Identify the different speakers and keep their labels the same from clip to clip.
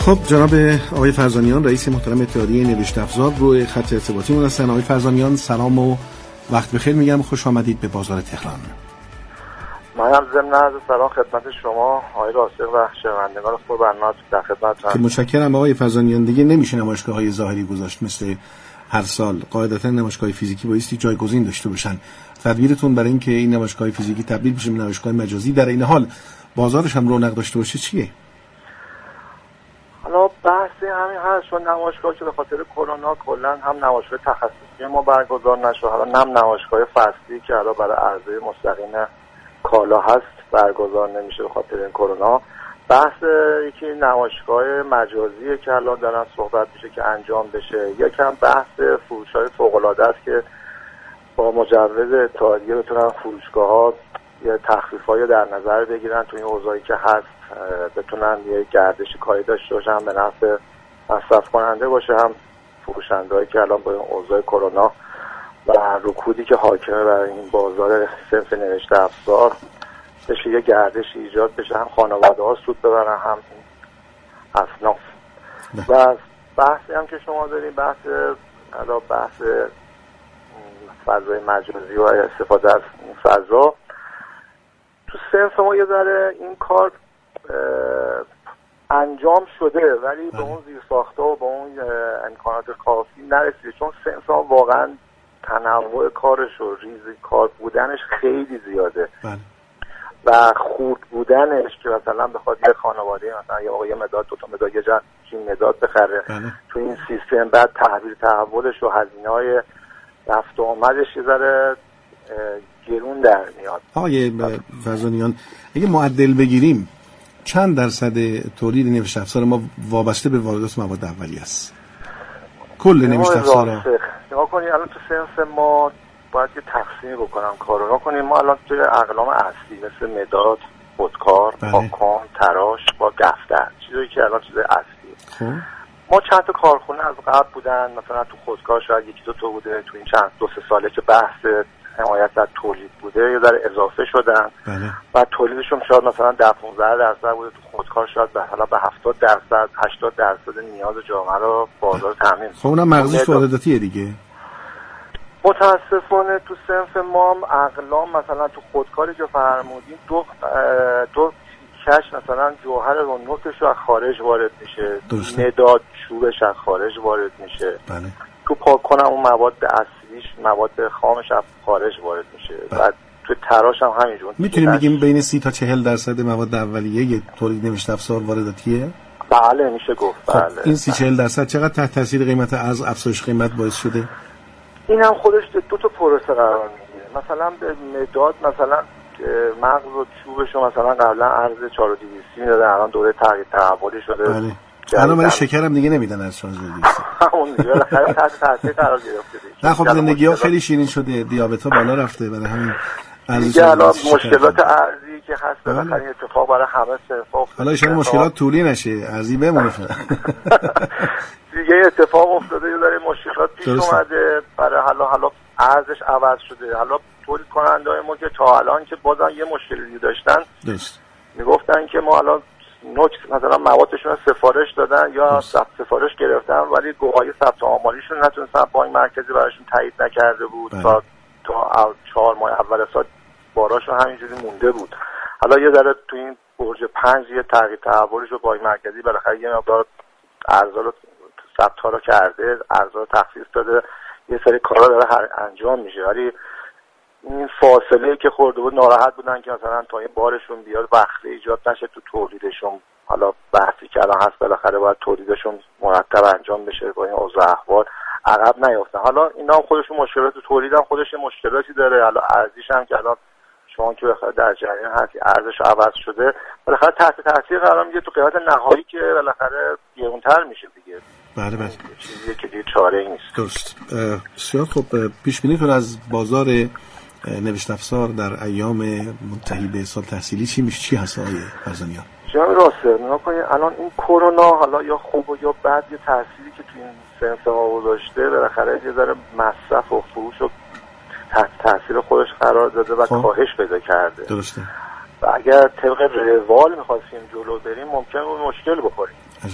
Speaker 1: خب جناب آقای فرزانیان، رئیس محترم اتحادیه نوشت افزار روی خط ارتباطی هستن. آقای فرزانیان سلام و وقت بخیر میگم، خوش آمدید به بازار تهران.
Speaker 2: منم ضمن عرض سلام خدمت شما آقای راسخ و شنوندگان خوب برنامه در خدمتتون.
Speaker 1: متشکرم آقای فرزانیان. دیگه نمیشه نمایشگاه‌های ظاهری گذاشت مثل هر سال. قاعدتا نمایشگاه فیزیکی بایستی جایگزین داشته باشن. تدبیرتون برای اینکه این نمایشگاه فیزیکی تبدیل بشه به نمایشگاه مجازی، در این حال بازارش هم رونق داشته باشه، چیه؟
Speaker 2: حالا بحثی همین هست، چون نمایشگاه که به خاطر کرونا کلا هم نمایشگاه تخصصی ما برگزار نشد، حالا هم نمایشگاه فصلی که حالا برای عرضه مستقیم کالا هست برگزار نمیشه به خاطر این کرونا. بحث یکی نمایشگاه مجازیه که الان دارن صحبت میشه که انجام بشه. یکم بحث فروش‌های فوق‌العاده است که با مجوز اتحادیه بتونن فروشگاه‌ها یه تخفیف‌هایی در نظر بگیرن تو این اوضاعی که هست، بتونن یه گردش کاری داشته باشن به نفع مصرف کننده باشه، هم فروشنده‌هایی که الان با این اوضاع کرونا و رکودی که حاکمه برای این بازار صنف نوشته افزار بشه یه گردش ایجاد بشه، هم خانواده‌ها سود ببرن هم اصناف. و بحثی هم که شما دارین بحث فضای مجازی و استفاده از این فضا تو صنف ما یه ذره این کار انجام شده ولی به اون زیرساخت‌ها و به اون امکانات کافی نرسیده، چون صنف ما واقعا تنوع کارش و ریز کار بودنش خیلی زیاده و خورد بودنش که مثلا بخواد یه خانواده مثلا یه آقای مداد دو تا مداد یه جین مداد بخره تو این سیستم، بعد تحویل تحولش و هزینه‌های رفت و آمدش یه ذره گرون در میاد.
Speaker 1: آقای فرزانیان اگه معدل بگیریم چند درصد تولید نوشته افزار ما وابسته به واردات مواد اولیه است؟ کل نوشته افزار
Speaker 2: نگاه کنید الان تو صنف ما باید یه تقسیم بکنم کارو. نگاه کنید ما الان توی اقلام اصلی مثل مداد، خودکار، پاکن، تراش با دفتر، چیزایی که الان چیز اصلی ما چند تا کارخونه از قبل بودن، مثلا تو خودکار شاید یکی دو تا بوده، تو این چند دو سه ساله که بحث حمایت از تولید بوده یه ذره اضافه شدن و تولیدشون شاید مثلا 10-15% بوده، تو خودکار شاید حالا به 70% 80% نیاز جامعه رو بازار تامین.
Speaker 1: خب اونم مغزش وارداتیه دیگه.
Speaker 2: متاسفانه تو صنف ما هم اقلام مثلا تو خودکاری که فرمودیم دو کش مثلا جوهر رو نوکش از خارج وارد میشه، مداد چوبش از خارج وارد میشه. تو پاک‌کنم اون مواد اصلیش مواد خامش از خارج وارد میشه. بعد تو تراش هم همینجور.
Speaker 1: میتونیم بگیم بین 30 تا 40% مواد اولیه تولید نوشته افزار وارداتیه؟
Speaker 2: بله میشه گفت.
Speaker 1: خب
Speaker 2: بله.
Speaker 1: این 30-40% چقدر تحت تاثیر قیمت ارز افزایش قیمت باعث شده؟
Speaker 2: این هم خودش دو تا پروسه قرار میگیره. مثلا به مداد مثلا مغز و چوبشو مثلا قبلا ارز 4200 میدادن، الان دوره تغییر تحولی شده.
Speaker 1: بله. الان برای شکرم دیگه نمیدن از 4200.
Speaker 2: اون دیگه بالاخره تحت تاثیر قرار گرفته.
Speaker 1: نه خب زندگی‌ها خیلی شیرین شده، دیابت ها بالا رفته، برای همین
Speaker 2: دیگه الان مشکلات ارزی که هست بالاخره اتفاق برای همه صنفا.
Speaker 1: حالا ان شاءالله مشکلات طولی نشه، ارزی بمونه.
Speaker 2: دیگه اتفاق افتاده، یه ذره مشکلات پیش اومده برای حالا ارزش عوض شده. حالا تولید کننده‌های ما که تا الان که بازم یه مشکلی داشتن میگفتن که ما الان نوک مثلا موادشون سفارش دادن یا سفارش گرفتن ولی گواهی ثبت آماریشون نتونستن بانک مرکزی براشون تایید نکرده بود. تا 4 ماه اول سال باراشون همینجوری مونده بود. حالا یه ذره تو این برج 5 یه تغییر تحولش رو بانک مرکزی بالاخره یه مقدار ارزا رو ثبت ها رو کرده، ارزا رو تخفیف داده، یه سری کارا داره انجام میشه. ولی این فاصله که خورده بود ناراحت بودن که مثلا تا این بارشون بیاد وقفه ایجاد نشه تو تولیدشون. حالا بحثی که الان هست بالاخره باید تولیدشون مرتب انجام بشه با این اوضاع احوال عقب نیافتن. حالا اینا هم خودشون مشکلات تو تولید هم خودش مشکلاتی داره. حالا ارزش هم که الان شما که بخاطر در جریان هستی ارزش عوض شده بالاخره تحت تاثیر قرار میگیره تو قیمت نهایی که بالاخره گرونتر میشه دیگه.
Speaker 1: بله
Speaker 2: چیزی که دیگه چاره‌ای نیست.
Speaker 1: درست. بسیار خب پیش بینیتون از بازار نوشته افزار در ایام منتهی به سال تحصیلی چی هست آقای فرزانیان؟
Speaker 2: جناب راسل نگاه کنید الان این کرونا حالا یا خوب و یا بد یه تأثیری که تو این صنف ما گذاشته بالاخره یه ذره مصرف و فروش رو تحت تاثیر خودش قرار داده و کاهش پیدا کرده.
Speaker 1: درسته.
Speaker 2: و اگر طبق روال می‌خواستیم جلو بریم ممکنه اون مشکل بخوریم.
Speaker 1: عجب.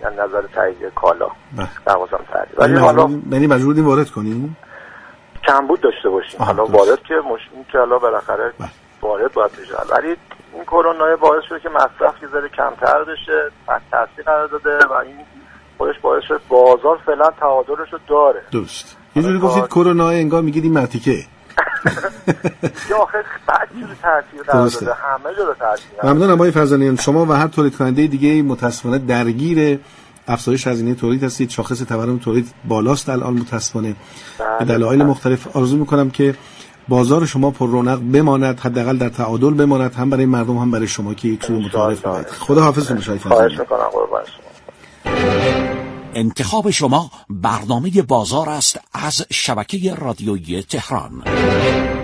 Speaker 2: از نظر تهیه کالا لوازم تحریر. ولی حالا
Speaker 1: یعنی مجبور بودیم وارد کنیم،
Speaker 2: کمبود داشته باشیم. حالا وارد که مشکلی که حالا بالاخره وارد باید بشه، ولی این کرونا باعث شده که مصرف یه ذره کمتر بشه، تحت تاثیر قرار داده و این خودش باعث شد بازار فعلا تعادلش رو داره.
Speaker 1: درست. یه جوری گفتید کرونا انگار میگید این مرتیکه.
Speaker 2: یا آخه بعد چیز تاثیر قرار داده، همه جا تاثیر.
Speaker 1: ممنونم آقای فرزانیان. شما و هر تولید کننده دیگه متأسفانه درگیر افزایش هزینه تولید هستید. شاخص تورم تولید بالاست الان متأسفانه به دلایل مختلف. آرزو میکنم که بازار شما پر رونق بماند، حداقل در تعادل بماند، هم برای مردم هم برای شما که یک سوی متعارف باشید. خدا حافظتون باشه.
Speaker 2: خواهش میکنم قربان شما.
Speaker 3: انتخاب شما برنامه بازار است از شبکه رادیویی تهران.